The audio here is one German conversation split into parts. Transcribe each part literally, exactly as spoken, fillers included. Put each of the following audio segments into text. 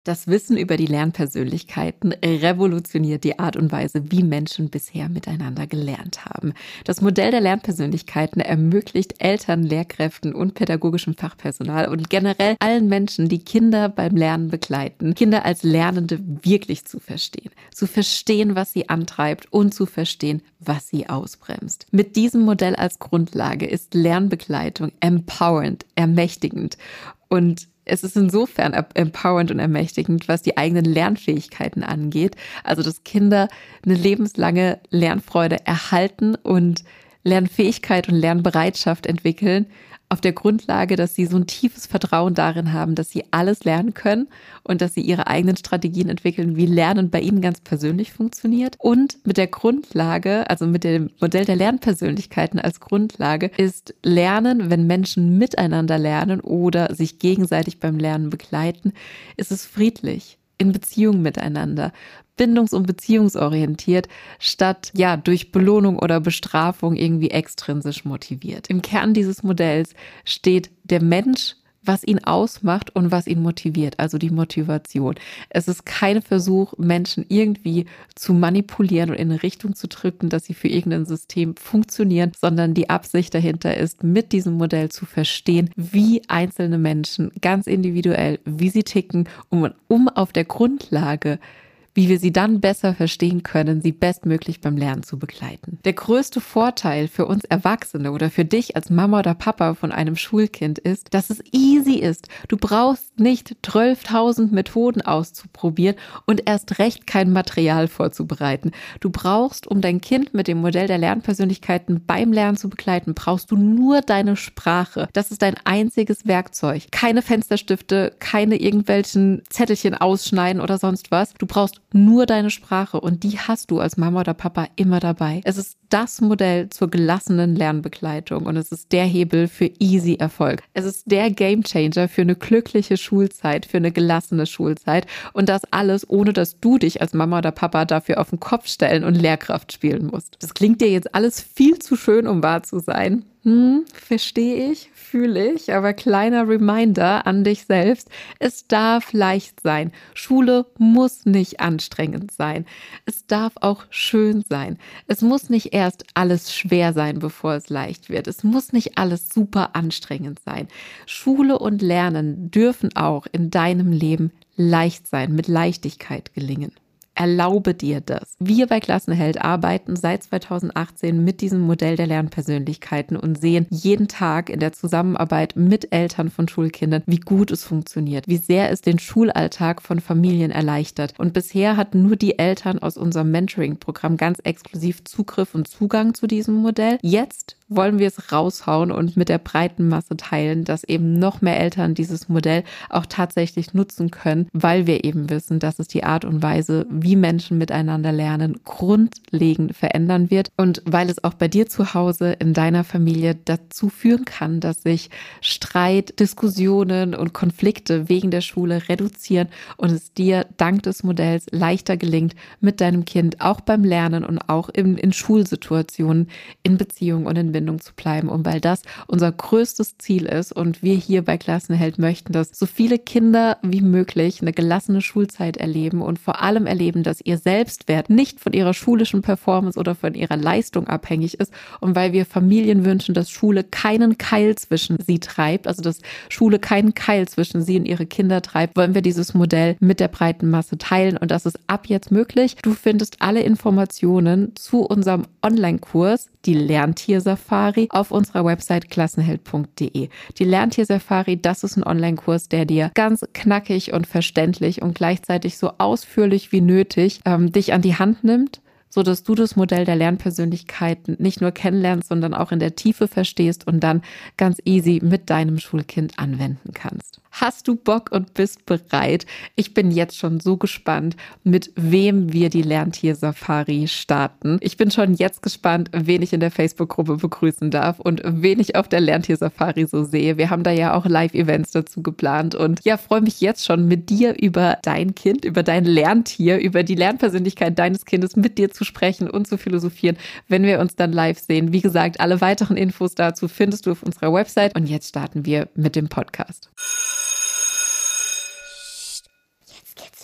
Das Wissen über die Lernpersönlichkeiten revolutioniert die Art und Weise, wie Menschen bisher miteinander gelernt haben. Das Modell der Lernpersönlichkeiten ermöglicht Eltern, Lehrkräften und pädagogischem Fachpersonal und generell allen Menschen, die Kinder beim Lernen begleiten, Kinder als Lernende wirklich zu verstehen. Zu verstehen, was sie antreibt und zu verstehen, was sie ausbremst. Mit diesem Modell als Grundlage ist Lernbegleitung empowernd, ermächtigend und es ist insofern empowernd und ermächtigend, was die eigenen Lernfähigkeiten angeht. Also, dass Kinder eine lebenslange Lernfreude erhalten und Lernfähigkeit und Lernbereitschaft entwickeln, auf der Grundlage, dass sie so ein tiefes Vertrauen darin haben, dass sie alles lernen können und dass sie ihre eigenen Strategien entwickeln, wie Lernen bei ihnen ganz persönlich funktioniert. Und mit der Grundlage, also mit dem Modell der Lernpersönlichkeiten als Grundlage, ist Lernen, wenn Menschen miteinander lernen oder sich gegenseitig beim Lernen begleiten, ist es friedlich, in Beziehung miteinander, bindungs- und beziehungsorientiert, statt ja durch Belohnung oder Bestrafung irgendwie extrinsisch motiviert. Im Kern dieses Modells steht der Mensch, was ihn ausmacht und was ihn motiviert, also die Motivation. Es ist kein Versuch, Menschen irgendwie zu manipulieren und in eine Richtung zu drücken, dass sie für irgendein System funktionieren, sondern die Absicht dahinter ist, mit diesem Modell zu verstehen, wie einzelne Menschen ganz individuell, wie sie ticken, um, um auf der Grundlage, wie wir sie dann besser verstehen können, sie bestmöglich beim Lernen zu begleiten. Der größte Vorteil für uns Erwachsene oder für dich als Mama oder Papa von einem Schulkind ist, dass es easy ist. Du brauchst nicht zwölftausend Methoden auszuprobieren und erst recht kein Material vorzubereiten. Du brauchst, um dein Kind mit dem Modell der Lernpersönlichkeiten beim Lernen zu begleiten, brauchst du nur deine Sprache. Das ist dein einziges Werkzeug. Keine Fensterstifte, keine irgendwelchen Zettelchen ausschneiden oder sonst was. Du brauchst nur deine Sprache und die hast du als Mama oder Papa immer dabei. Es ist das Modell zur gelassenen Lernbegleitung und es ist der Hebel für easy Erfolg. Es ist der Gamechanger für eine glückliche Schulzeit, für eine gelassene Schulzeit und das alles, ohne dass du dich als Mama oder Papa dafür auf den Kopf stellen und Lehrkraft spielen musst. Das klingt dir jetzt alles viel zu schön, um wahr zu sein. Hm, verstehe ich, fühle ich, aber kleiner Reminder an dich selbst, es darf leicht sein. Schule muss nicht anstrengend sein. Es darf auch schön sein. Es muss nicht erst alles schwer sein, bevor es leicht wird. Es muss nicht alles super anstrengend sein. Schule und Lernen dürfen auch in deinem Leben leicht sein, mit Leichtigkeit gelingen. Erlaube dir das. Wir bei Klassenheld arbeiten seit zweitausendachtzehn mit diesem Modell der Lernpersönlichkeiten und sehen jeden Tag in der Zusammenarbeit mit Eltern von Schulkindern, wie gut es funktioniert, wie sehr es den Schulalltag von Familien erleichtert. Und bisher hatten nur die Eltern aus unserem Mentoring-Programm ganz exklusiv Zugriff und Zugang zu diesem Modell. Jetzt wollen wir es raushauen und mit der breiten Masse teilen, dass eben noch mehr Eltern dieses Modell auch tatsächlich nutzen können, weil wir eben wissen, dass es die Art und Weise, wie Menschen miteinander lernen, grundlegend verändern wird und weil es auch bei dir zu Hause in deiner Familie dazu führen kann, dass sich Streit, Diskussionen und Konflikte wegen der Schule reduzieren und es dir dank des Modells leichter gelingt, mit deinem Kind auch beim Lernen und auch in, in Schulsituationen in Beziehung und in Bindung zu bleiben und weil das unser größtes Ziel ist und wir hier bei Klassenheld möchten, dass so viele Kinder wie möglich eine gelassene Schulzeit erleben und vor allem erleben, dass ihr Selbstwert nicht von ihrer schulischen Performance oder von ihrer Leistung abhängig ist und weil wir Familien wünschen, dass Schule keinen Keil zwischen sie treibt, also dass Schule keinen Keil zwischen sie und ihre Kinder treibt, wollen wir dieses Modell mit der breiten Masse teilen und das ist ab jetzt möglich. Du findest alle Informationen zu unserem Online-Kurs, die Lerntier-Safari, auf unserer Website klassenheld punkt de. Die Lerntier-Safari, das ist ein Online-Kurs, der dir ganz knackig und verständlich und gleichzeitig so ausführlich wie nötig ähm, dich an die Hand nimmt, so dass du das Modell der Lernpersönlichkeiten nicht nur kennenlernst, sondern auch in der Tiefe verstehst und dann ganz easy mit deinem Schulkind anwenden kannst. Hast du Bock und bist bereit? Ich bin jetzt schon so gespannt, mit wem wir die Lerntier-Safari starten. Ich bin schon jetzt gespannt, wen ich in der Facebook-Gruppe begrüßen darf und wen ich auf der Lerntier-Safari so sehe. Wir haben da ja auch Live-Events dazu geplant und ja, freue mich jetzt schon mit dir über dein Kind, über dein Lerntier, über die Lernpersönlichkeit deines Kindes mit dir zu sprechen und zu philosophieren, wenn wir uns dann live sehen. Wie gesagt, alle weiteren Infos dazu findest du auf unserer Website und jetzt starten wir mit dem Podcast.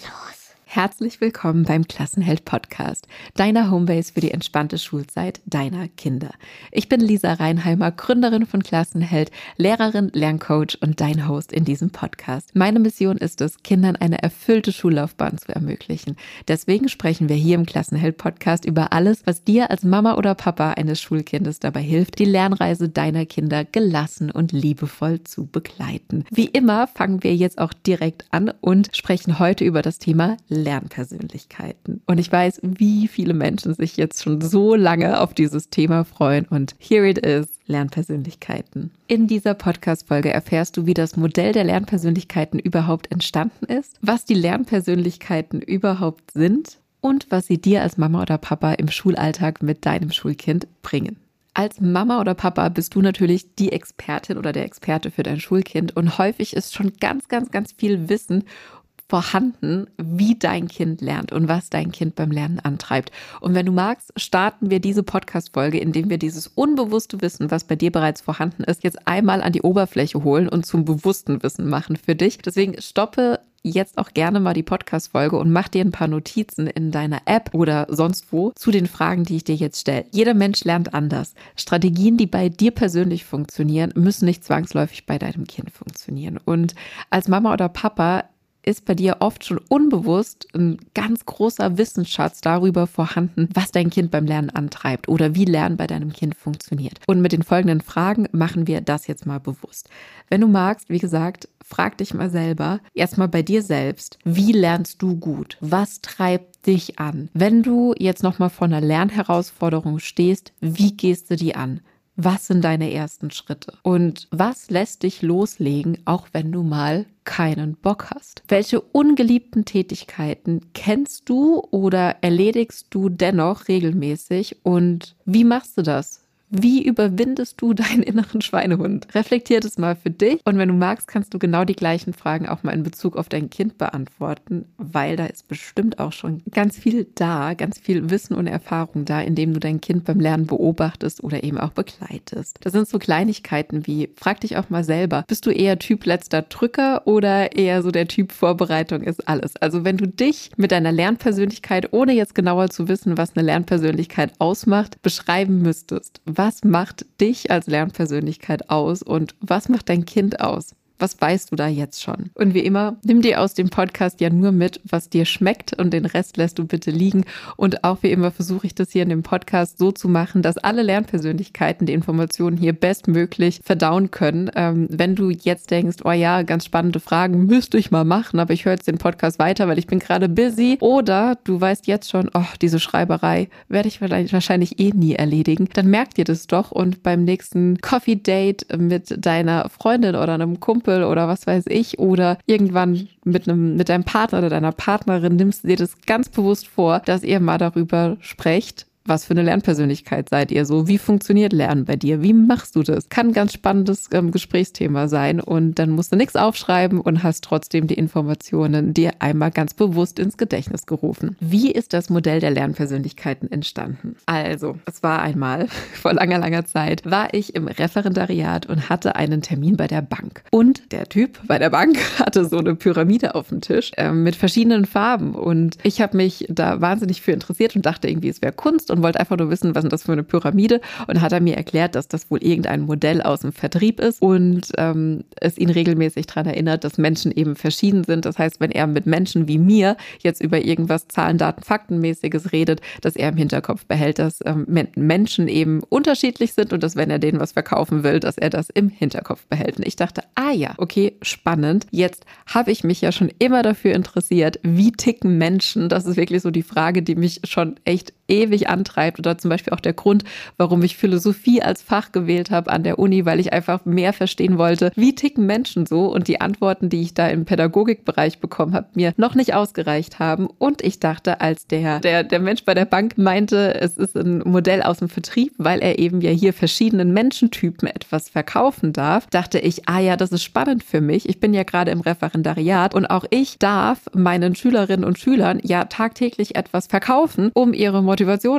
los. Herzlich willkommen beim Klassenheld Podcast, deiner Homebase für die entspannte Schulzeit deiner Kinder. Ich bin Lisa Reinheimer, Gründerin von Klassenheld, Lehrerin, Lerncoach und dein Host in diesem Podcast. Meine Mission ist es, Kindern eine erfüllte Schullaufbahn zu ermöglichen. Deswegen sprechen wir hier im Klassenheld Podcast über alles, was dir als Mama oder Papa eines Schulkindes dabei hilft, die Lernreise deiner Kinder gelassen und liebevoll zu begleiten. Wie immer fangen wir jetzt auch direkt an und sprechen heute über das Thema Lernpersönlichkeiten. Und ich weiß, wie viele Menschen sich jetzt schon so lange auf dieses Thema freuen und here it is, Lernpersönlichkeiten. In dieser Podcast-Folge erfährst du, wie das Modell der Lernpersönlichkeiten überhaupt entstanden ist, was die Lernpersönlichkeiten überhaupt sind und was sie dir als Mama oder Papa im Schulalltag mit deinem Schulkind bringen. Als Mama oder Papa bist du natürlich die Expertin oder der Experte für dein Schulkind und häufig ist schon ganz, ganz, ganz viel Wissen vorhanden, wie dein Kind lernt und was dein Kind beim Lernen antreibt. Und wenn du magst, starten wir diese Podcast-Folge, indem wir dieses unbewusste Wissen, was bei dir bereits vorhanden ist, jetzt einmal an die Oberfläche holen und zum bewussten Wissen machen für dich. Deswegen stoppe jetzt auch gerne mal die Podcast-Folge und mach dir ein paar Notizen in deiner App oder sonst wo zu den Fragen, die ich dir jetzt stelle. Jeder Mensch lernt anders. Strategien, die bei dir persönlich funktionieren, müssen nicht zwangsläufig bei deinem Kind funktionieren. Und als Mama oder Papa ist bei dir oft schon unbewusst ein ganz großer Wissensschatz darüber vorhanden, was dein Kind beim Lernen antreibt oder wie Lernen bei deinem Kind funktioniert. Und mit den folgenden Fragen machen wir das jetzt mal bewusst. Wenn du magst, wie gesagt, frag dich mal selber, erstmal bei dir selbst, wie lernst du gut? Was treibt dich an? Wenn du jetzt nochmal vor einer Lernherausforderung stehst, wie gehst du die an? Was sind deine ersten Schritte? Und was lässt dich loslegen, auch wenn du mal keinen Bock hast? Welche ungeliebten Tätigkeiten kennst du oder erledigst du dennoch regelmäßig? Und wie machst du das? Wie überwindest du deinen inneren Schweinehund? Reflektier das mal für dich und wenn du magst, kannst du genau die gleichen Fragen auch mal in Bezug auf dein Kind beantworten, weil da ist bestimmt auch schon ganz viel da, ganz viel Wissen und Erfahrung da, indem du dein Kind beim Lernen beobachtest oder eben auch begleitest. Das sind so Kleinigkeiten wie, frag dich auch mal selber, bist du eher Typ letzter Drücker oder eher so der Typ Vorbereitung ist alles? Also wenn du dich mit deiner Lernpersönlichkeit, ohne jetzt genauer zu wissen, was eine Lernpersönlichkeit ausmacht, beschreiben müsstest, was macht dich als Lernpersönlichkeit aus und was macht dein Kind aus? Was weißt du da jetzt schon? Und wie immer, nimm dir aus dem Podcast ja nur mit, was dir schmeckt und den Rest lässt du bitte liegen. Und auch wie immer versuche ich das hier in dem Podcast so zu machen, dass alle Lernpersönlichkeiten die Informationen hier bestmöglich verdauen können. Ähm, wenn du jetzt denkst, oh ja, ganz spannende Fragen, müsste ich mal machen, aber ich höre jetzt den Podcast weiter, weil ich bin gerade busy. Oder du weißt jetzt schon, oh, diese Schreiberei werde ich wahrscheinlich eh nie erledigen. Dann merk dir das doch und beim nächsten Coffee-Date mit deiner Freundin oder einem Kumpel oder was weiß ich oder irgendwann mit einem mit deinem Partner oder deiner Partnerin nimmst du dir das ganz bewusst vor, dass ihr mal darüber sprecht, was für eine Lernpersönlichkeit seid ihr so? Wie funktioniert Lernen bei dir? Wie machst du das? Kann ein ganz spannendes ähm, Gesprächsthema sein und dann musst du nichts aufschreiben und hast trotzdem die Informationen dir einmal ganz bewusst ins Gedächtnis gerufen. Wie ist das Modell der Lernpersönlichkeiten entstanden? Also, es war einmal, vor langer, langer Zeit, war ich im Referendariat und hatte einen Termin bei der Bank. Und der Typ bei der Bank hatte so eine Pyramide auf dem Tisch äh, mit verschiedenen Farben und ich habe mich da wahnsinnig für interessiert und dachte irgendwie, es wäre Kunst und wollte einfach nur wissen, was ist das für eine Pyramide und hat er mir erklärt, dass das wohl irgendein Modell aus dem Vertrieb ist und ähm, es ihn regelmäßig daran erinnert, dass Menschen eben verschieden sind. Das heißt, wenn er mit Menschen wie mir jetzt über irgendwas Zahlen, Daten, Faktenmäßiges redet, dass er im Hinterkopf behält, dass ähm, Menschen eben unterschiedlich sind und dass, wenn er denen was verkaufen will, dass er das im Hinterkopf behält. Und ich dachte, ah ja, okay, spannend. Jetzt habe ich mich ja schon immer dafür interessiert, wie ticken Menschen? Das ist wirklich so die Frage, die mich schon echt ewig antreibt oder zum Beispiel auch der Grund, warum ich Philosophie als Fach gewählt habe an der Uni, weil ich einfach mehr verstehen wollte, wie ticken Menschen so und die Antworten, die ich da im Pädagogikbereich bekommen habe, mir noch nicht ausgereicht haben und ich dachte, als der, der, der Mensch bei der Bank meinte, es ist ein Modell aus dem Vertrieb, weil er eben ja hier verschiedenen Menschentypen etwas verkaufen darf, dachte ich, ah ja, das ist spannend für mich. Ich bin ja gerade im Referendariat und auch ich darf meinen Schülerinnen und Schülern ja tagtäglich etwas verkaufen, um ihre Motivation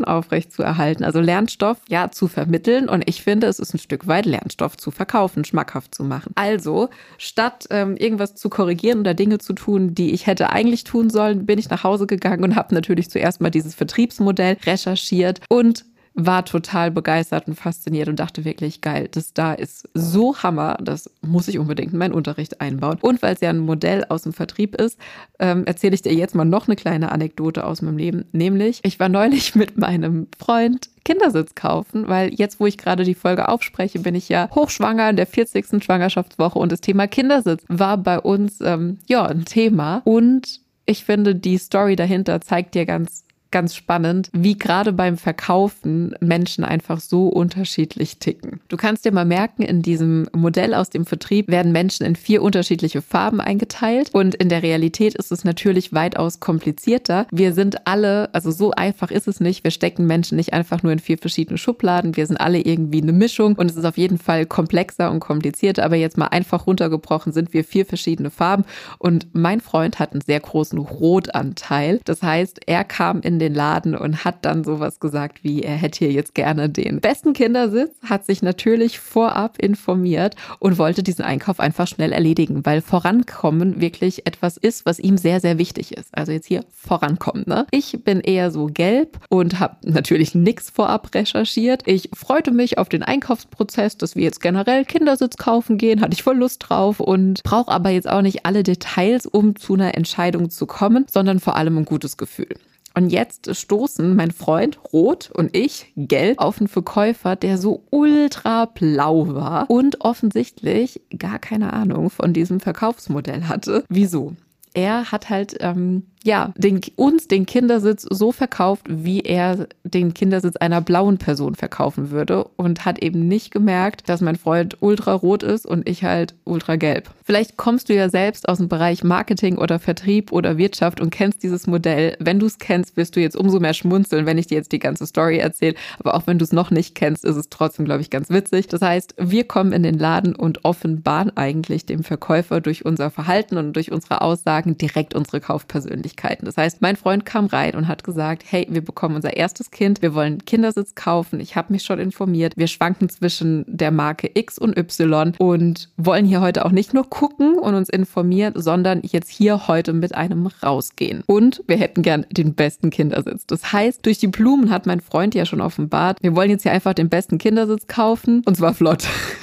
aufrecht zu erhalten. Also Lernstoff, ja, zu vermitteln. Und ich finde, es ist ein Stück weit Lernstoff zu verkaufen, schmackhaft zu machen. Also, statt ähm, irgendwas zu korrigieren oder Dinge zu tun, die ich hätte eigentlich tun sollen, bin ich nach Hause gegangen und habe natürlich zuerst mal dieses Vertriebsmodell recherchiert und war total begeistert und fasziniert und dachte wirklich, geil, das da ist so Hammer, das muss ich unbedingt in meinen Unterricht einbauen. Und weil es ja ein Modell aus dem Vertrieb ist, ähm, erzähle ich dir jetzt mal noch eine kleine Anekdote aus meinem Leben. Nämlich, ich war neulich mit meinem Freund Kindersitz kaufen, weil jetzt, wo ich gerade die Folge aufspreche, bin ich ja hochschwanger in der vierzigsten Schwangerschaftswoche und das Thema Kindersitz war bei uns ähm, ja ein Thema. Und ich finde, die Story dahinter zeigt dir ganz Ganz spannend, wie gerade beim Verkaufen Menschen einfach so unterschiedlich ticken. Du kannst dir mal merken, in diesem Modell aus dem Vertrieb werden Menschen in vier unterschiedliche Farben eingeteilt und in der Realität ist es natürlich weitaus komplizierter. Wir sind alle, also so einfach ist es nicht, wir stecken Menschen nicht einfach nur in vier verschiedene Schubladen, wir sind alle irgendwie eine Mischung und es ist auf jeden Fall komplexer und komplizierter, aber jetzt mal einfach runtergebrochen sind wir vier verschiedene Farben und mein Freund hat einen sehr großen Rotanteil. Das heißt, er kam in den Laden und hat dann sowas gesagt wie, er hätte hier jetzt gerne den besten Kindersitz, hat sich natürlich vorab informiert und wollte diesen Einkauf einfach schnell erledigen, weil Vorankommen wirklich etwas ist, was ihm sehr, sehr wichtig ist. Also jetzt hier vorankommen. Ne? Ich bin eher so gelb und habe natürlich nichts vorab recherchiert. Ich freute mich auf den Einkaufsprozess, dass wir jetzt generell Kindersitz kaufen gehen, hatte ich voll Lust drauf und brauche aber jetzt auch nicht alle Details, um zu einer Entscheidung zu kommen, sondern vor allem ein gutes Gefühl. Und jetzt stoßen mein Freund Rot und ich Gelb auf einen Verkäufer, der so ultra blau war und offensichtlich gar keine Ahnung von diesem Verkaufsmodell hatte. Wieso? Er hat halt ähm, ja den, uns den Kindersitz so verkauft, wie er den Kindersitz einer blauen Person verkaufen würde und hat eben nicht gemerkt, dass mein Freund ultra rot ist und ich halt ultra gelb. Vielleicht kommst du ja selbst aus dem Bereich Marketing oder Vertrieb oder Wirtschaft und kennst dieses Modell. Wenn du es kennst, wirst du jetzt umso mehr schmunzeln, wenn ich dir jetzt die ganze Story erzähle. Aber auch wenn du es noch nicht kennst, ist es trotzdem, glaube ich, ganz witzig. Das heißt, wir kommen in den Laden und offenbaren eigentlich dem Verkäufer durch unser Verhalten und durch unsere Aussagen direkt unsere Kaufpersönlichkeiten. Das heißt, mein Freund kam rein und hat gesagt, hey, wir bekommen unser erstes Kind, wir wollen Kindersitz kaufen, ich habe mich schon informiert, wir schwanken zwischen der Marke X und Y und wollen hier heute auch nicht nur gucken und uns informieren, sondern jetzt hier heute mit einem rausgehen. Und wir hätten gern den besten Kindersitz. Das heißt, durch die Blumen hat mein Freund ja schon offenbart, wir wollen jetzt hier einfach den besten Kindersitz kaufen und zwar flott.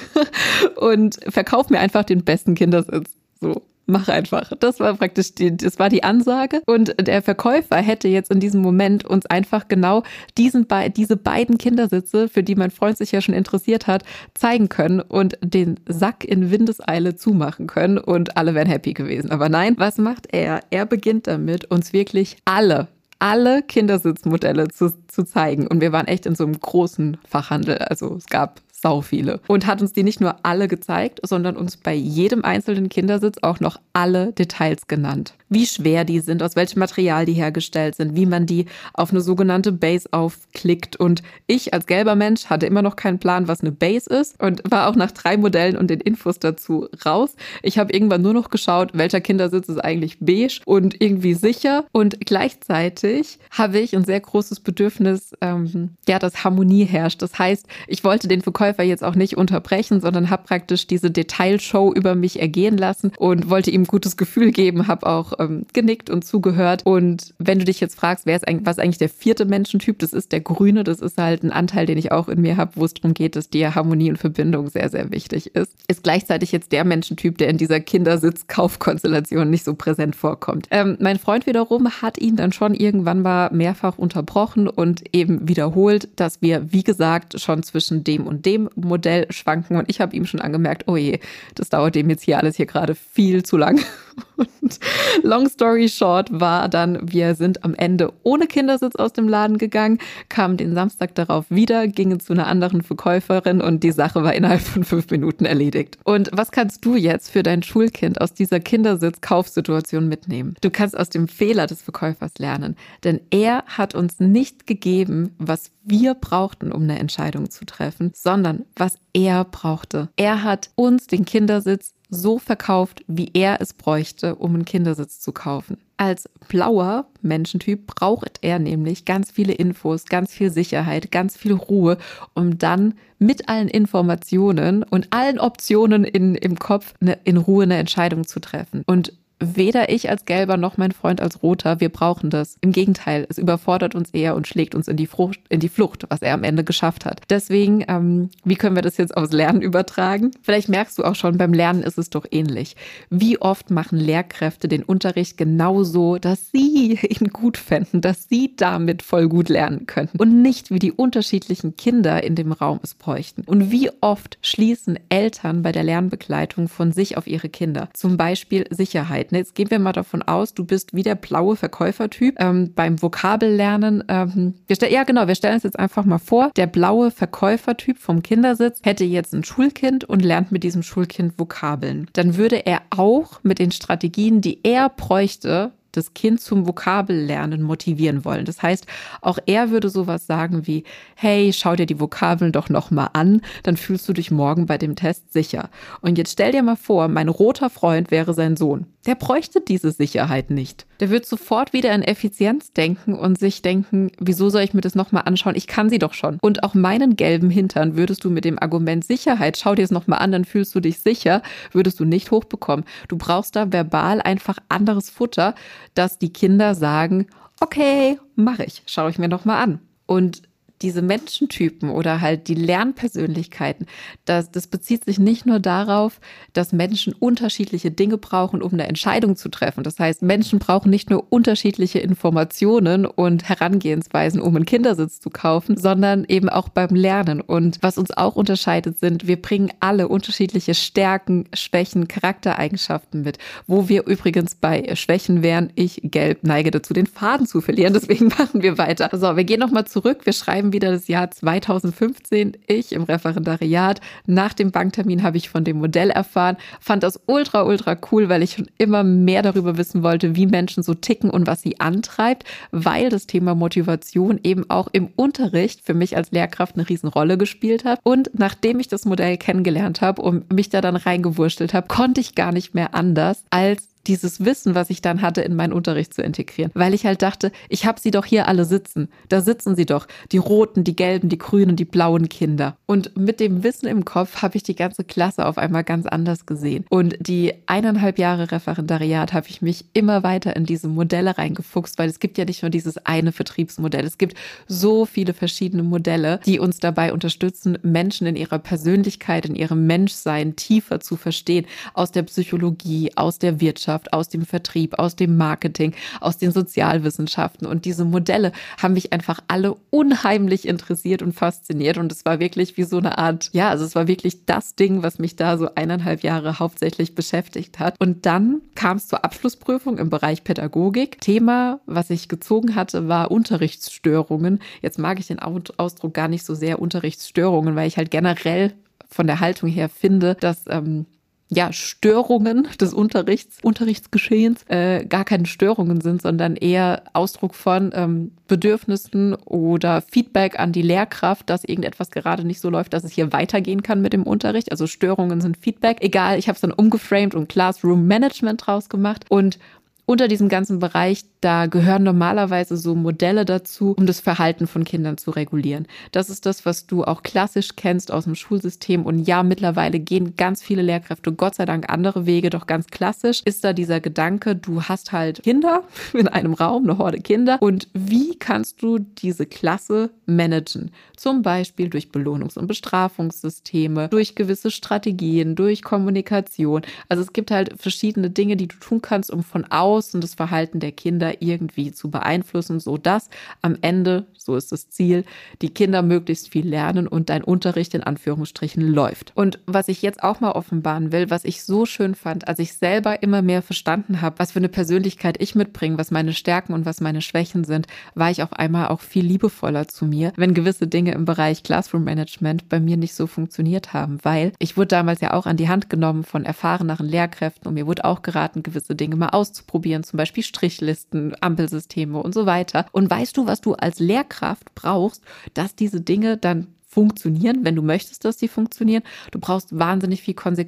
Und verkauf mir einfach den besten Kindersitz. So. Mach einfach. Das war praktisch die, das war die Ansage. Und der Verkäufer hätte jetzt in diesem Moment uns einfach genau diesen, diese beiden Kindersitze, für die mein Freund sich ja schon interessiert hat, zeigen können und den Sack in Windeseile zumachen können und alle wären happy gewesen. Aber nein, was macht er? Er beginnt damit, uns wirklich alle alle Kindersitzmodelle zu, zu zeigen. Und wir waren echt in so einem großen Fachhandel. Also es gab sau viele. Und hat uns die nicht nur alle gezeigt, sondern uns bei jedem einzelnen Kindersitz auch noch alle Details genannt. Wie schwer die sind, aus welchem Material die hergestellt sind, wie man die auf eine sogenannte Base aufklickt. Und ich als gelber Mensch hatte immer noch keinen Plan, was eine Base ist und war auch nach drei Modellen und den Infos dazu raus. Ich habe irgendwann nur noch geschaut, welcher Kindersitz ist eigentlich beige und irgendwie sicher. Und gleichzeitig habe ich ein sehr großes Bedürfnis, ähm, ja, dass Harmonie herrscht. Das heißt, ich wollte den Verkäufer jetzt auch nicht unterbrechen, sondern habe praktisch diese Detailshow über mich ergehen lassen und wollte ihm ein gutes Gefühl geben, habe auch ähm, genickt und zugehört. Und wenn du dich jetzt fragst, wer ist eigentlich, was ist eigentlich der vierte Menschentyp, das ist der Grüne, das ist halt ein Anteil, den ich auch in mir habe, wo es darum geht, dass dir Harmonie und Verbindung sehr, sehr wichtig ist. Ist gleichzeitig jetzt der Menschentyp, der in dieser Kindersitz-Kaufkonstellation nicht so präsent vorkommt. Ähm, mein Freund wiederum hat ihn dann schon irgendwann mal mehrfach unterbrochen und eben wiederholt, dass wir, wie gesagt, schon zwischen dem und dem Modell schwanken. Und ich habe ihm schon angemerkt, oh je, das dauert dem jetzt hier alles hier gerade viel zu lang. Und long story short war dann, wir sind am Ende ohne Kindersitz aus dem Laden gegangen, kamen den Samstag darauf wieder, gingen zu einer anderen Verkäuferin und die Sache war innerhalb von fünf Minuten erledigt. Und was kannst du jetzt für dein Schulkind aus dieser Kindersitz-Kaufsituation mitnehmen? Du kannst aus dem Fehler des Verkäufers lernen, denn er hat uns nicht gegeben, was wir brauchten, um eine Entscheidung zu treffen, sondern was er brauchte. Er hat uns den Kindersitz so verkauft, wie er es bräuchte, um einen Kindersitz zu kaufen. Als blauer Menschentyp braucht er nämlich ganz viele Infos, ganz viel Sicherheit, ganz viel Ruhe, um dann mit allen Informationen und allen Optionen in, im Kopf eine, in Ruhe eine Entscheidung zu treffen. Und weder ich als Gelber noch mein Freund als Roter, wir brauchen das. Im Gegenteil, es überfordert uns eher und schlägt uns in die Frucht, in die Flucht, was er am Ende geschafft hat. Deswegen, ähm, wie können wir das jetzt aufs Lernen übertragen? Vielleicht merkst du auch schon, beim Lernen ist es doch ähnlich. Wie oft machen Lehrkräfte den Unterricht genauso, dass sie ihn gut fänden, dass sie damit voll gut lernen könnten und nicht wie die unterschiedlichen Kinder in dem Raum es bräuchten. Und wie oft schließen Eltern bei der Lernbegleitung von sich auf ihre Kinder? Zum Beispiel Sicherheit. Jetzt gehen wir mal davon aus, du bist wie der blaue Verkäufertyp ähm, beim Vokabellernen. Ähm, wir stell, ja genau, wir stellen uns jetzt einfach mal vor, der blaue Verkäufertyp vom Kindersitz hätte jetzt ein Schulkind und lernt mit diesem Schulkind Vokabeln. Dann würde er auch mit den Strategien, die er bräuchte, das Kind zum Vokabellernen motivieren wollen. Das heißt, auch er würde sowas sagen wie, hey, schau dir die Vokabeln doch nochmal an, dann fühlst du dich morgen bei dem Test sicher. Und jetzt stell dir mal vor, mein roter Freund wäre sein Sohn. Der bräuchte diese Sicherheit nicht. Der wird sofort wieder in Effizienz denken und sich denken, wieso soll ich mir das nochmal anschauen? Ich kann sie doch schon. Und auch meinen gelben Hintern würdest du mit dem Argument Sicherheit, schau dir es nochmal an, dann fühlst du dich sicher, würdest du nicht hochbekommen. Du brauchst da verbal einfach anderes Futter, dass die Kinder sagen, okay, mache ich, schaue ich mir nochmal an. Und diese Menschentypen oder halt die Lernpersönlichkeiten, das, das bezieht sich nicht nur darauf, dass Menschen unterschiedliche Dinge brauchen, um eine Entscheidung zu treffen. Das heißt, Menschen brauchen nicht nur unterschiedliche Informationen und Herangehensweisen, um einen Kindersitz zu kaufen, sondern eben auch beim Lernen. Und was uns auch unterscheidet, sind, wir bringen alle unterschiedliche Stärken, Schwächen, Charaktereigenschaften mit. Wo wir übrigens bei Schwächen wären, ich gelb neige dazu, den Faden zu verlieren. Deswegen machen wir weiter. So, wir gehen nochmal zurück. Wir schreiben wieder das Jahr zweitausendfünfzehn, ich im Referendariat. Nach dem Banktermin habe ich von dem Modell erfahren, fand das ultra, ultra cool, weil ich schon immer mehr darüber wissen wollte, wie Menschen so ticken und was sie antreibt, weil das Thema Motivation eben auch im Unterricht für mich als Lehrkraft eine Riesenrolle gespielt hat. Und nachdem ich das Modell kennengelernt habe und mich da dann reingewurschtelt habe, konnte ich gar nicht mehr anders, als dieses Wissen, was ich dann hatte, in meinen Unterricht zu integrieren. Weil ich halt dachte, ich habe sie doch hier alle sitzen. Da sitzen sie doch. Die roten, die gelben, die grünen, die blauen Kinder. Und mit dem Wissen im Kopf habe ich die ganze Klasse auf einmal ganz anders gesehen. Und die eineinhalb Jahre Referendariat habe ich mich immer weiter in diese Modelle reingefuchst, weil es gibt ja nicht nur dieses eine Vertriebsmodell. Es gibt so viele verschiedene Modelle, die uns dabei unterstützen, Menschen in ihrer Persönlichkeit, in ihrem Menschsein tiefer zu verstehen. Aus der Psychologie, aus der Wirtschaft, aus dem Vertrieb, aus dem Marketing, aus den Sozialwissenschaften. Und diese Modelle haben mich einfach alle unheimlich interessiert und fasziniert. Und es war wirklich wie so eine Art, ja, also es war wirklich das Ding, was mich da so eineinhalb Jahre hauptsächlich beschäftigt hat. Und dann kam es zur Abschlussprüfung im Bereich Pädagogik. Thema, was ich gezogen hatte, war Unterrichtsstörungen. Jetzt mag ich den Ausdruck gar nicht so sehr Unterrichtsstörungen, weil ich halt generell von der Haltung her finde, dass ähm, ja, Störungen des Unterrichts, Unterrichtsgeschehens äh, gar keine Störungen sind, sondern eher Ausdruck von ähm, Bedürfnissen oder Feedback an die Lehrkraft, dass irgendetwas gerade nicht so läuft, dass es hier weitergehen kann mit dem Unterricht. Also Störungen sind Feedback. Egal, ich habe es dann umgeframed und Classroom Management draus gemacht. Und unter diesem ganzen Bereich, da gehören normalerweise so Modelle dazu, um das Verhalten von Kindern zu regulieren. Das ist das, was du auch klassisch kennst aus dem Schulsystem. Und ja, mittlerweile gehen ganz viele Lehrkräfte, Gott sei Dank, andere Wege. Doch ganz klassisch ist da dieser Gedanke, du hast halt Kinder in einem Raum, eine Horde Kinder. Und wie kannst du diese Klasse managen? Zum Beispiel durch Belohnungs- und Bestrafungssysteme, durch gewisse Strategien, durch Kommunikation. Also es gibt halt verschiedene Dinge, die du tun kannst, um von außen und das Verhalten der Kinder irgendwie zu beeinflussen, sodass am Ende, so ist das Ziel, die Kinder möglichst viel lernen und dein Unterricht in Anführungsstrichen läuft. Und was ich jetzt auch mal offenbaren will, was ich so schön fand, als ich selber immer mehr verstanden habe, was für eine Persönlichkeit ich mitbringe, was meine Stärken und was meine Schwächen sind, war ich auf einmal auch viel liebevoller zu mir, wenn gewisse Dinge im Bereich Classroom Management bei mir nicht so funktioniert haben, weil ich wurde damals ja auch an die Hand genommen von erfahreneren Lehrkräften und mir wurde auch geraten, gewisse Dinge mal auszuprobieren, zum Beispiel Strichlisten, Ampelsysteme und so weiter. Und weißt du, was du als Lehrkraft brauchst, dass diese Dinge dann funktionieren, wenn du möchtest, dass sie funktionieren? Du brauchst wahnsinnig viel Konsequenz.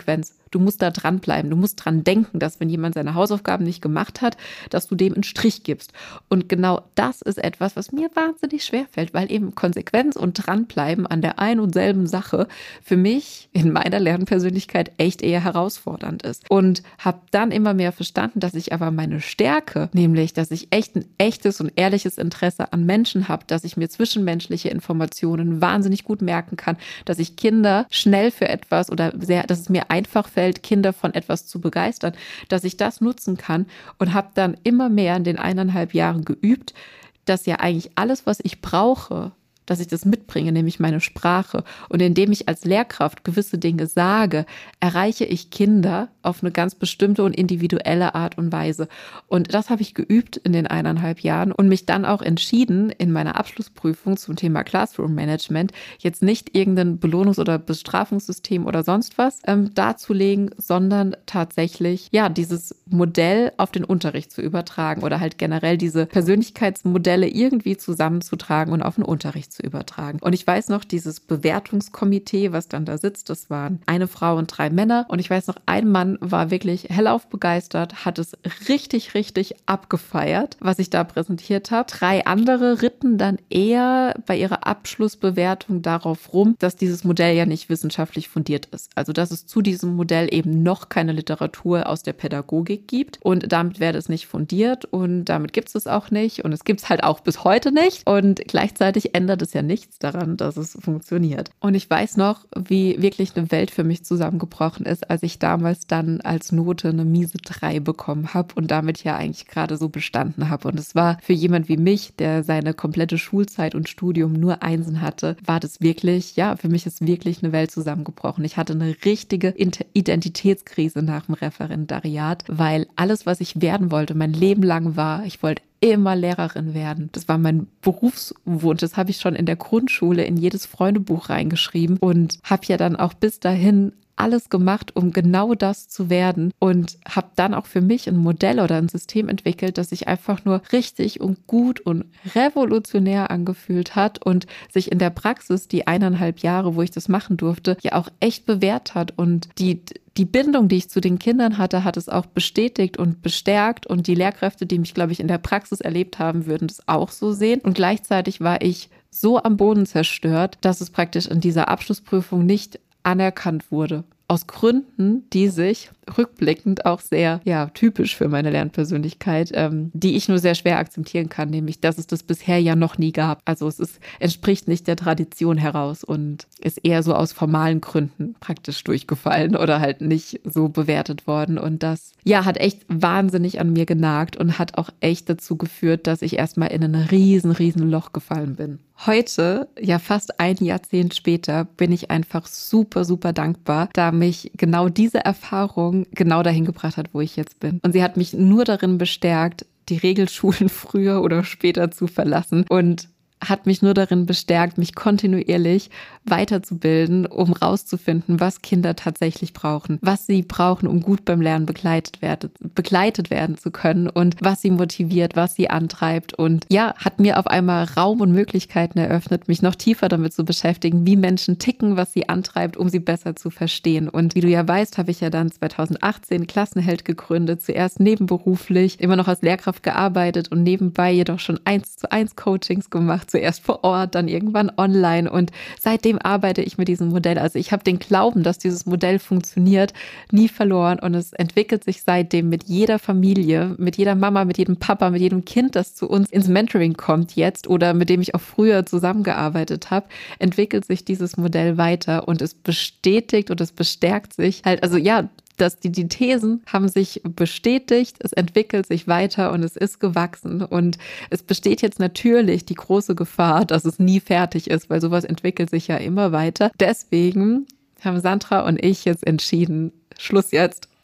Du musst da dranbleiben. Du musst dran denken, dass wenn jemand seine Hausaufgaben nicht gemacht hat, dass du dem einen Strich gibst. Und genau das ist etwas, was mir wahnsinnig schwerfällt, weil eben Konsequenz und dranbleiben an der ein und selben Sache für mich in meiner Lernpersönlichkeit echt eher herausfordernd ist. Und habe dann immer mehr verstanden, dass ich aber meine Stärke, nämlich, dass ich echt ein echtes und ehrliches Interesse an Menschen habe, dass ich mir zwischenmenschliche Informationen wahnsinnig gut merken kann, dass ich Kinder schnell für etwas oder sehr, dass es mir einfach fällt, Kinder von etwas zu begeistern, dass ich das nutzen kann und habe dann immer mehr in den eineinhalb Jahren geübt, dass ja eigentlich alles, was ich brauche, dass ich das mitbringe, nämlich meine Sprache. Und indem ich als Lehrkraft gewisse Dinge sage, erreiche ich Kinder auf eine ganz bestimmte und individuelle Art und Weise. Und das habe ich geübt in den eineinhalb Jahren und mich dann auch entschieden, in meiner Abschlussprüfung zum Thema Classroom Management jetzt nicht irgendein Belohnungs- oder Bestrafungssystem oder sonst was ähm, darzulegen, sondern tatsächlich, ja, dieses Modell auf den Unterricht zu übertragen oder halt generell diese Persönlichkeitsmodelle irgendwie zusammenzutragen und auf den Unterricht zu übertragen. Und ich weiß noch, dieses Bewertungskomitee, was dann da sitzt, das waren eine Frau und drei Männer. Und ich weiß noch, ein Mann war wirklich hellauf begeistert, hat es richtig, richtig abgefeiert, was ich da präsentiert habe. Drei andere ritten dann eher bei ihrer Abschlussbewertung darauf rum, dass dieses Modell ja nicht wissenschaftlich fundiert ist. Also, dass es zu diesem Modell eben noch keine Literatur aus der Pädagogik gibt. Und damit werde es nicht fundiert und damit gibt es es auch nicht. Und es gibt es halt auch bis heute nicht. Und gleichzeitig ändert es ja nichts daran, dass es funktioniert. Und ich weiß noch, wie wirklich eine Welt für mich zusammengebrochen ist, als ich damals dann als Note eine miese drei bekommen habe und damit ja eigentlich gerade so bestanden habe. Und es war für jemand wie mich, der seine komplette Schulzeit und Studium nur Einsen hatte, war das wirklich, ja, für mich ist wirklich eine Welt zusammengebrochen. Ich hatte eine richtige Identitätskrise nach dem Referendariat, weil alles, was ich werden wollte, mein Leben lang war, ich wollte immer Lehrerin werden. Das war mein Berufswunsch. Das habe ich schon in der Grundschule in jedes Freundebuch reingeschrieben und habe ja dann auch bis dahin alles gemacht, um genau das zu werden und habe dann auch für mich ein Modell oder ein System entwickelt, das sich einfach nur richtig und gut und revolutionär angefühlt hat und sich in der Praxis die eineinhalb Jahre, wo ich das machen durfte, ja auch echt bewährt hat und die Die Bindung, die ich zu den Kindern hatte, hat es auch bestätigt und bestärkt und die Lehrkräfte, die mich, glaube ich, in der Praxis erlebt haben, würden das auch so sehen. Und gleichzeitig war ich so am Boden zerstört, dass es praktisch in dieser Abschlussprüfung nicht anerkannt wurde. Aus Gründen, die sich rückblickend auch sehr, ja, typisch für meine Lernpersönlichkeit, ähm, die ich nur sehr schwer akzeptieren kann, nämlich, dass es das bisher ja noch nie gab. Also es ist, entspricht nicht der Tradition heraus und ist eher so aus formalen Gründen praktisch durchgefallen oder halt nicht so bewertet worden. Und das, ja, hat echt wahnsinnig an mir genagt und hat auch echt dazu geführt, dass ich erstmal in ein riesen, riesen Loch gefallen bin. Heute, ja fast ein Jahrzehnt später, bin ich einfach super, super dankbar, da mich genau diese Erfahrung genau dahin gebracht hat, wo ich jetzt bin. Und sie hat mich nur darin bestärkt, die Regelschulen früher oder später zu verlassen und hat mich nur darin bestärkt, mich kontinuierlich weiterzubilden, um rauszufinden, was Kinder tatsächlich brauchen, was sie brauchen, um gut beim Lernen begleitet werden, begleitet werden zu können und was sie motiviert, was sie antreibt und ja, hat mir auf einmal Raum und Möglichkeiten eröffnet, mich noch tiefer damit zu beschäftigen, wie Menschen ticken, was sie antreibt, um sie besser zu verstehen. Und wie du ja weißt, habe ich ja dann zweitausendachtzehn Klassenheld gegründet, zuerst nebenberuflich, immer noch als Lehrkraft gearbeitet und nebenbei jedoch schon eins zu eins Coachings gemacht, zuerst vor Ort, dann irgendwann online und seitdem arbeite ich mit diesem Modell. Also ich habe den Glauben, dass dieses Modell funktioniert, nie verloren und es entwickelt sich seitdem mit jeder Familie, mit jeder Mama, mit jedem Papa, mit jedem Kind, das zu uns ins Mentoring kommt jetzt oder mit dem ich auch früher zusammengearbeitet habe, entwickelt sich dieses Modell weiter und es bestätigt und es bestärkt sich halt, also ja, dass die, die Thesen haben sich bestätigt, es entwickelt sich weiter und es ist gewachsen und es besteht jetzt natürlich die große Gefahr, dass es nie fertig ist, weil sowas entwickelt sich ja immer weiter. Deswegen haben Sandra und ich jetzt entschieden, Schluss jetzt.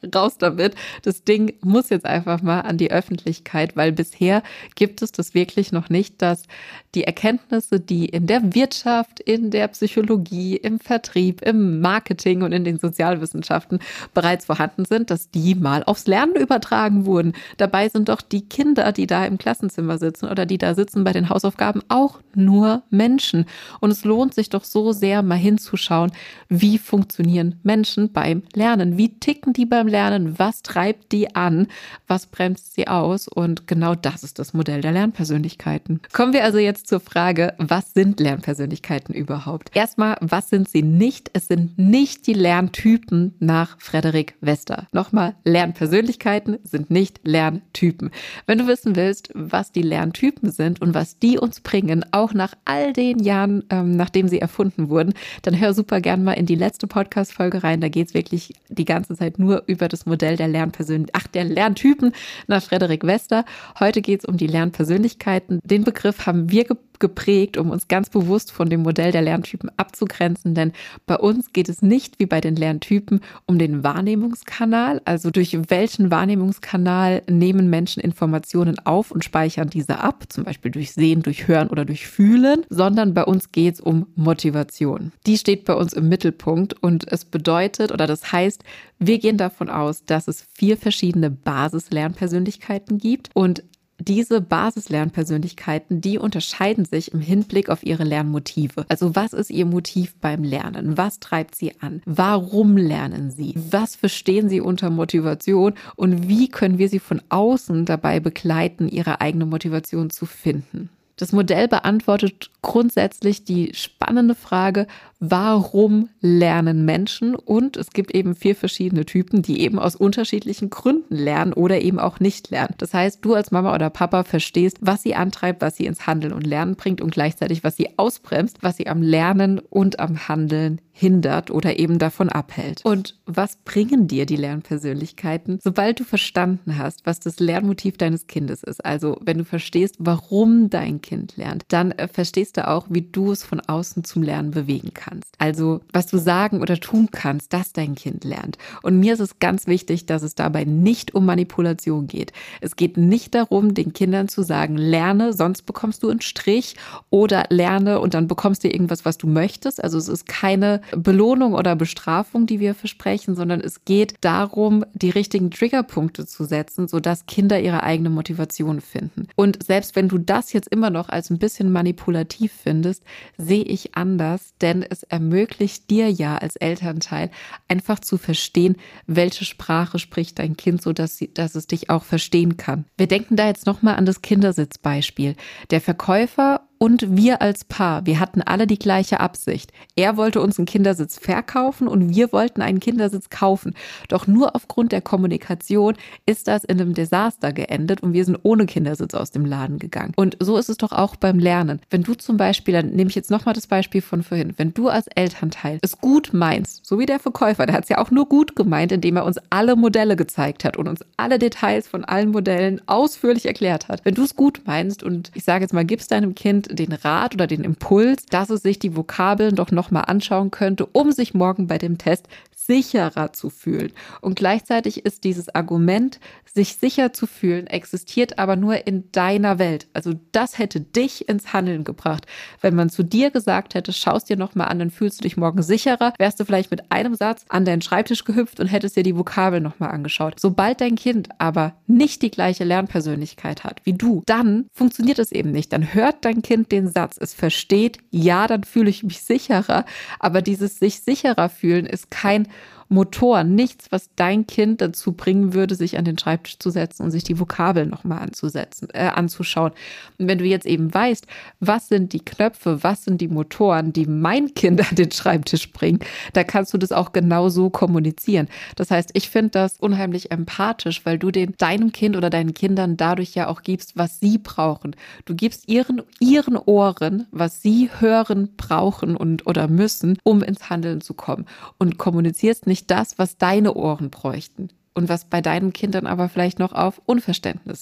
raus damit. Das Ding muss jetzt einfach mal an die Öffentlichkeit, weil bisher gibt es das wirklich noch nicht, dass die Erkenntnisse, die in der Wirtschaft, in der Psychologie, im Vertrieb, im Marketing und in den Sozialwissenschaften bereits vorhanden sind, dass die mal aufs Lernen übertragen wurden. Dabei sind doch die Kinder, die da im Klassenzimmer sitzen oder die da sitzen bei den Hausaufgaben, auch nur Menschen. Und es lohnt sich doch so sehr, mal hinzuschauen, wie funktionieren Menschen beim Lernen? Wie ticken die beim Lernen? Was treibt die an? Was bremst sie aus? Und genau das ist das Modell der Lernpersönlichkeiten. Kommen wir also jetzt zur Frage, was sind Lernpersönlichkeiten überhaupt? Erstmal, was sind sie nicht? Es sind nicht die Lerntypen nach Frederik Wester. Nochmal, Lernpersönlichkeiten sind nicht Lerntypen. Wenn du wissen willst, was die Lerntypen sind und was die uns bringen, auch nach all den Jahren, ähm, nachdem sie erfunden wurden, dann hör super gern mal in die letzte Podcast-Folge rein. Da geht es wirklich die ganze Zeit nur über das Modell der Lernpersönlichkeiten, ach, der Lerntypen nach Frederik Wester. Heute geht es um die Lernpersönlichkeiten. Den Begriff haben wir ge- geprägt, um uns ganz bewusst von dem Modell der Lerntypen abzugrenzen, denn bei uns geht es nicht wie bei den Lerntypen um den Wahrnehmungskanal, also durch welchen Wahrnehmungskanal nehmen Menschen Informationen auf und speichern diese ab, zum Beispiel durch Sehen, durch Hören oder durch Fühlen, sondern bei uns geht es um Motivation. Die steht bei uns im Mittelpunkt und es bedeutet oder das heißt, wir gehen davon aus, dass es vier verschiedene Basislernpersönlichkeiten gibt und diese Basislernpersönlichkeiten, die unterscheiden sich im Hinblick auf ihre Lernmotive. Also was ist ihr Motiv beim Lernen? Was treibt sie an? Warum lernen sie? Was verstehen sie unter Motivation? Und wie können wir sie von außen dabei begleiten, ihre eigene Motivation zu finden? Das Modell beantwortet grundsätzlich die spannende Frage, warum lernen Menschen? Und es gibt eben vier verschiedene Typen, die eben aus unterschiedlichen Gründen lernen oder eben auch nicht lernen. Das heißt, du als Mama oder Papa verstehst, was sie antreibt, was sie ins Handeln und Lernen bringt und gleichzeitig, was sie ausbremst, was sie am Lernen und am Handeln hindert oder eben davon abhält. Und was bringen dir die Lernpersönlichkeiten? Sobald du verstanden hast, was das Lernmotiv deines Kindes ist, also wenn du verstehst, warum dein Kind lernt, dann äh, verstehst du auch, wie du es von außen zum Lernen bewegen kannst. Also was du sagen oder tun kannst, dass dein Kind lernt. Und mir ist es ganz wichtig, dass es dabei nicht um Manipulation geht. Es geht nicht darum, den Kindern zu sagen, lerne, sonst bekommst du einen Strich oder lerne und dann bekommst du irgendwas, was du möchtest. Also es ist keine Belohnung oder Bestrafung, die wir versprechen, sondern es geht darum, die richtigen Triggerpunkte zu setzen, sodass Kinder ihre eigene Motivation finden. Und selbst wenn du das jetzt immer noch als ein bisschen manipulativ findest, sehe ich anders, denn es ermöglicht dir ja als Elternteil einfach zu verstehen, welche Sprache spricht dein Kind, sodass sie, dass es dich auch verstehen kann. Wir denken da jetzt nochmal an das Kindersitzbeispiel. Der Verkäufer und wir als Paar, wir hatten alle die gleiche Absicht. Er wollte uns einen Kindersitz verkaufen und wir wollten einen Kindersitz kaufen. Doch nur aufgrund der Kommunikation ist das in einem Desaster geendet und wir sind ohne Kindersitz aus dem Laden gegangen. Und so ist es doch auch beim Lernen. Wenn du zum Beispiel, dann nehme ich jetzt nochmal das Beispiel von vorhin, wenn du als Elternteil es gut meinst, so wie der Verkäufer, der hat es ja auch nur gut gemeint, indem er uns alle Modelle gezeigt hat und uns alle Details von allen Modellen ausführlich erklärt hat. Wenn du es gut meinst und ich sage jetzt mal, gibst deinem Kind den Rat oder den Impuls, dass es sich die Vokabeln doch nochmal anschauen könnte, um sich morgen bei dem Test sicherer zu fühlen. Und gleichzeitig ist dieses Argument, sich sicher zu fühlen, existiert aber nur in deiner Welt. Also das hätte dich ins Handeln gebracht. Wenn man zu dir gesagt hätte, schaust dir nochmal an, dann fühlst du dich morgen sicherer, wärst du vielleicht mit einem Satz an deinen Schreibtisch gehüpft und hättest dir die Vokabeln nochmal angeschaut. Sobald dein Kind aber nicht die gleiche Lernpersönlichkeit hat wie du, dann funktioniert es eben nicht. Dann hört dein Kind den Satz, es versteht, ja, dann fühle ich mich sicherer, aber dieses sich sicherer fühlen ist kein Motor, nichts, was dein Kind dazu bringen würde, sich an den Schreibtisch zu setzen und sich die Vokabeln nochmal anzusetzen, äh, anzuschauen. Und wenn du jetzt eben weißt, was sind die Knöpfe, was sind die Motoren, die mein Kind an den Schreibtisch bringen, da kannst du das auch genau so kommunizieren. Das heißt, ich finde das unheimlich empathisch, weil du den, deinem Kind oder deinen Kindern dadurch ja auch gibst, was sie brauchen. Du gibst ihren, ihren Ohren, was sie hören, brauchen und oder müssen, um ins Handeln zu kommen und kommunizierst nicht das, was deine Ohren bräuchten und was bei deinen Kindern aber vielleicht noch auf Unverständnis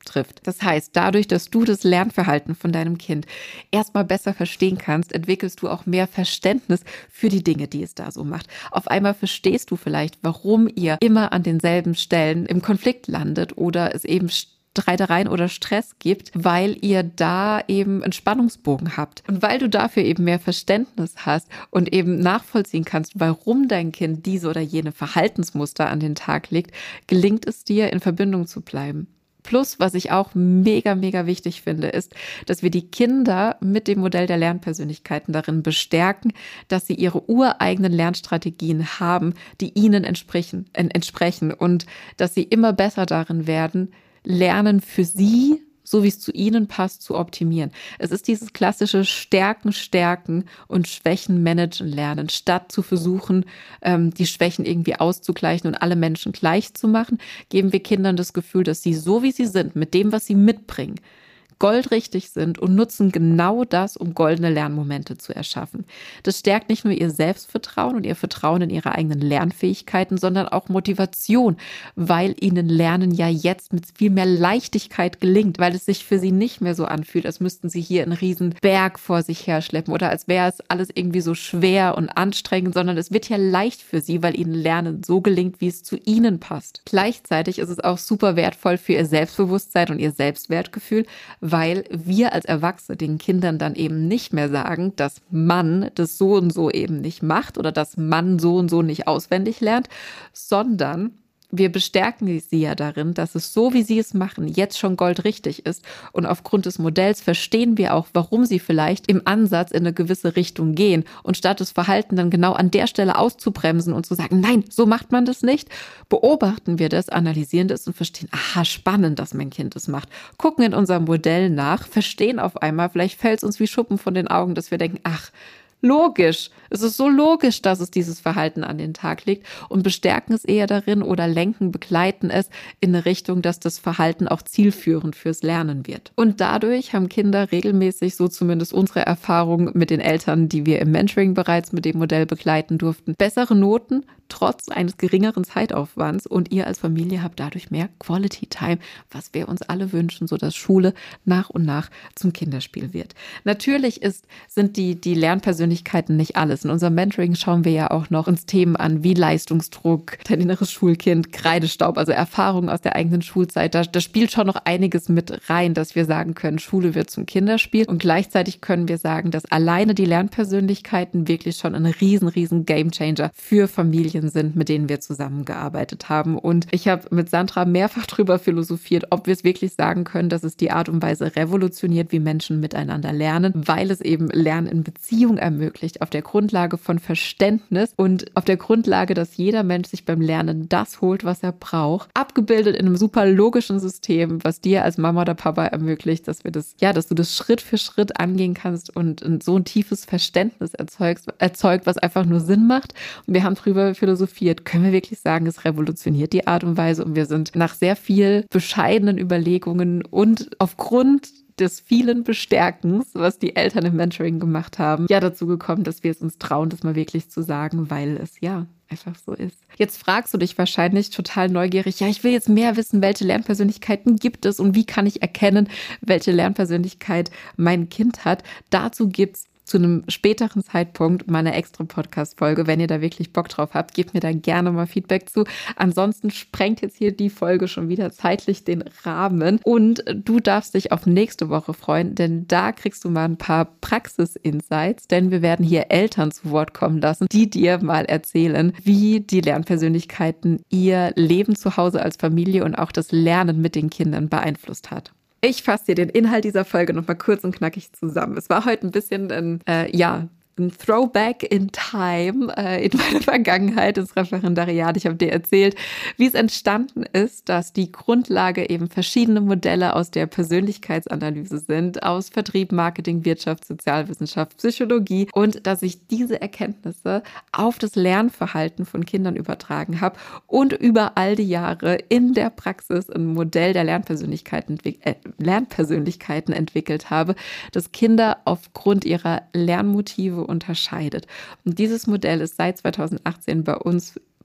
trifft. Das heißt, dadurch, dass du das Lernverhalten von deinem Kind erstmal besser verstehen kannst, entwickelst du auch mehr Verständnis für die Dinge, die es da so macht. Auf einmal verstehst du vielleicht, warum ihr immer an denselben Stellen im Konflikt landet oder es eben Streitereien oder Stress gibt, weil ihr da eben einen Spannungsbogen habt. Und weil du dafür eben mehr Verständnis hast und eben nachvollziehen kannst, warum dein Kind diese oder jene Verhaltensmuster an den Tag legt, gelingt es dir, in Verbindung zu bleiben. Plus, was ich auch mega, mega wichtig finde, ist, dass wir die Kinder mit dem Modell der Lernpersönlichkeiten darin bestärken, dass sie ihre ureigenen Lernstrategien haben, die ihnen entsprechen, äh, entsprechen und dass sie immer besser darin werden, Lernen für sie, so wie es zu ihnen passt, zu optimieren. Es ist dieses klassische Stärken, Stärken und Schwächen managen lernen, statt zu versuchen, ähm, die Schwächen irgendwie auszugleichen und alle Menschen gleich zu machen, geben wir Kindern das Gefühl, dass sie so wie sie sind, mit dem, was sie mitbringen, goldrichtig sind und nutzen genau das, um goldene Lernmomente zu erschaffen. Das stärkt nicht nur ihr Selbstvertrauen und ihr Vertrauen in ihre eigenen Lernfähigkeiten, sondern auch Motivation, weil ihnen Lernen ja jetzt mit viel mehr Leichtigkeit gelingt, weil es sich für sie nicht mehr so anfühlt, als müssten sie hier einen riesen Berg vor sich herschleppen oder als wäre es alles irgendwie so schwer und anstrengend, sondern es wird ja leicht für sie, weil ihnen Lernen so gelingt, wie es zu ihnen passt. Gleichzeitig ist es auch super wertvoll für ihr Selbstbewusstsein und ihr Selbstwertgefühl, weil wir als Erwachsene den Kindern dann eben nicht mehr sagen, dass man das so und so eben nicht macht oder dass man so und so nicht auswendig lernt, sondern wir bestärken sie ja darin, dass es so, wie sie es machen, jetzt schon goldrichtig ist. Und aufgrund des Modells verstehen wir auch, warum sie vielleicht im Ansatz in eine gewisse Richtung gehen. Und statt das Verhalten dann genau an der Stelle auszubremsen und zu sagen, nein, so macht man das nicht, beobachten wir das, analysieren das und verstehen, aha, spannend, dass mein Kind das macht. Gucken in unserem Modell nach, verstehen auf einmal, vielleicht fällt es uns wie Schuppen von den Augen, dass wir denken, ach, logisch. Es ist so logisch, dass es dieses Verhalten an den Tag legt und bestärken es eher darin oder lenken, begleiten es in eine Richtung, dass das Verhalten auch zielführend fürs Lernen wird. Und dadurch haben Kinder regelmäßig, so zumindest unsere Erfahrung mit den Eltern, die wir im Mentoring bereits mit dem Modell begleiten durften, bessere Noten trotz eines geringeren Zeitaufwands und ihr als Familie habt dadurch mehr Quality Time, was wir uns alle wünschen, sodass Schule nach und nach zum Kinderspiel wird. Natürlich ist, sind die, die Lernpersönlichkeiten nicht alles. In unserem Mentoring schauen wir ja auch noch uns Themen an wie Leistungsdruck, dein inneres Schulkind, Kreidestaub, also Erfahrungen aus der eigenen Schulzeit. Da, da spielt schon noch einiges mit rein, dass wir sagen können, Schule wird zum Kinderspiel und gleichzeitig können wir sagen, dass alleine die Lernpersönlichkeiten wirklich schon ein riesen, riesen Gamechanger für Familien sind, mit denen wir zusammengearbeitet haben. Und ich habe mit Sandra mehrfach drüber philosophiert, ob wir es wirklich sagen können, dass es die Art und Weise revolutioniert, wie Menschen miteinander lernen, weil es eben Lernen in Beziehung ermöglicht, auf der Grundlage von Verständnis und auf der Grundlage, dass jeder Mensch sich beim Lernen das holt, was er braucht, abgebildet in einem super logischen System, was dir als Mama oder Papa ermöglicht, dass wir das, ja, dass du das Schritt für Schritt angehen kannst und so ein tiefes Verständnis erzeugst, erzeugt, was einfach nur Sinn macht. Und wir haben drüber philosophiert, können wir wirklich sagen, es revolutioniert die Art und Weise und wir sind nach sehr viel bescheidenen Überlegungen und aufgrund des vielen Bestärkens, was die Eltern im Mentoring gemacht haben, ja dazu gekommen, dass wir es uns trauen, das mal wirklich zu sagen, weil es ja einfach so ist. Jetzt fragst du dich wahrscheinlich total neugierig, ja, ich will jetzt mehr wissen, welche Lernpersönlichkeiten gibt es und wie kann ich erkennen, welche Lernpersönlichkeit mein Kind hat. Dazu gibt's zu einem späteren Zeitpunkt meine extra Podcast-Folge. Wenn ihr da wirklich Bock drauf habt, gebt mir da gerne mal Feedback zu. Ansonsten sprengt jetzt hier die Folge schon wieder zeitlich den Rahmen. Und du darfst dich auf nächste Woche freuen, denn da kriegst du mal ein paar Praxis-Insights, denn wir werden hier Eltern zu Wort kommen lassen, die dir mal erzählen, wie die Lernpersönlichkeiten ihr Leben zu Hause als Familie und auch das Lernen mit den Kindern beeinflusst hat. Ich fasse dir den Inhalt dieser Folge nochmal kurz und knackig zusammen. Es war heute ein bisschen ein, äh, ja, ein Throwback in Time äh, in meiner Vergangenheit, das Referendariat. Ich habe dir erzählt, wie es entstanden ist, dass die Grundlage eben verschiedene Modelle aus der Persönlichkeitsanalyse sind, aus Vertrieb, Marketing, Wirtschaft, Sozialwissenschaft, Psychologie und dass ich diese Erkenntnisse auf das Lernverhalten von Kindern übertragen habe und über all die Jahre in der Praxis ein Modell der Lernpersönlichkeiten, entwick- äh, Lernpersönlichkeiten entwickelt habe, das Kinder aufgrund ihrer Lernmotive unterscheidet. Und dieses Modell ist seit zweitausendachtzehn bei uns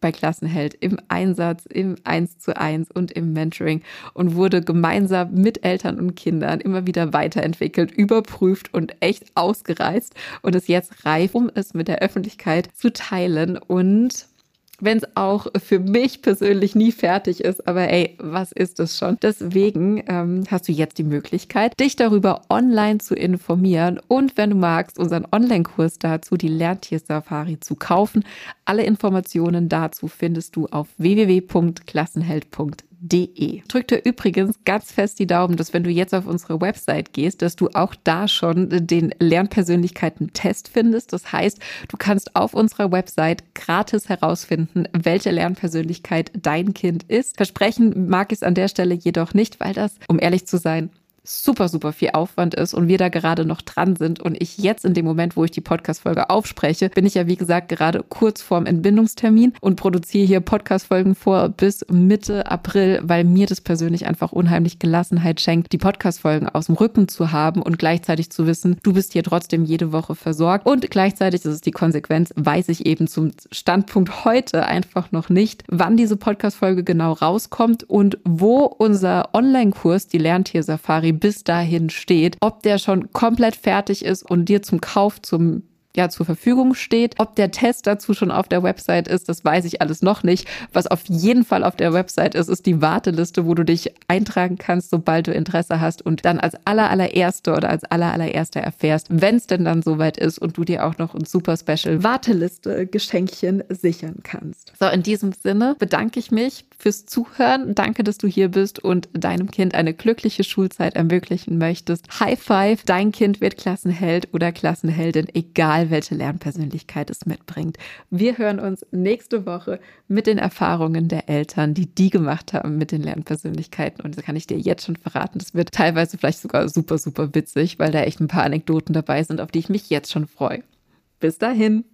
bei Klassenheld im Einsatz, im eins zu eins und im Mentoring und wurde gemeinsam mit Eltern und Kindern immer wieder weiterentwickelt, überprüft und echt ausgereizt und ist jetzt reif, um es mit der Öffentlichkeit zu teilen. Und wenn es auch für mich persönlich nie fertig ist, aber ey, was ist es schon? Deswegen ähm, hast du jetzt die Möglichkeit, dich darüber online zu informieren und wenn du magst, unseren Online-Kurs dazu, die Lerntier-Safari, zu kaufen. Alle Informationen dazu findest du auf w w w punkt klassenheld punkt de. Drück dir übrigens ganz fest die Daumen, dass wenn du jetzt auf unsere Website gehst, dass du auch da schon den Lernpersönlichkeiten-Test findest. Das heißt, du kannst auf unserer Website gratis herausfinden, welche Lernpersönlichkeit dein Kind ist. Versprechen mag ich es an der Stelle jedoch nicht, weil das, um ehrlich zu sein, super, super viel Aufwand ist und wir da gerade noch dran sind und ich jetzt in dem Moment, wo ich die Podcast-Folge aufspreche, bin ich ja wie gesagt gerade kurz vorm Entbindungstermin und produziere hier Podcast-Folgen vor bis Mitte April, weil mir das persönlich einfach unheimlich Gelassenheit schenkt, die Podcast-Folgen aus dem Rücken zu haben und gleichzeitig zu wissen, du bist hier trotzdem jede Woche versorgt und gleichzeitig, das ist die Konsequenz, weiß ich eben zum Standpunkt heute einfach noch nicht, wann diese Podcast-Folge genau rauskommt und wo unser Online-Kurs, die Lerntier-Safari, bis dahin steht, ob der schon komplett fertig ist und dir zum Kauf zum ja zur Verfügung steht. Ob der Test dazu schon auf der Website ist, das weiß ich alles noch nicht. Was auf jeden Fall auf der Website ist, ist die Warteliste, wo du dich eintragen kannst, sobald du Interesse hast und dann als aller allererste oder als aller allererster erfährst, wenn es denn dann soweit ist und du dir auch noch ein super Special Warteliste Geschenkchen sichern kannst. So, in diesem Sinne bedanke ich mich fürs Zuhören. Danke, dass du hier bist und deinem Kind eine glückliche Schulzeit ermöglichen möchtest. High Five, dein Kind wird Klassenheld oder Klassenheldin, egal welche Lernpersönlichkeit es mitbringt. Wir hören uns nächste Woche mit den Erfahrungen der Eltern, die die gemacht haben mit den Lernpersönlichkeiten. Und das kann ich dir jetzt schon verraten. Das wird teilweise vielleicht sogar super, super witzig, weil da echt ein paar Anekdoten dabei sind, auf die ich mich jetzt schon freue. Bis dahin.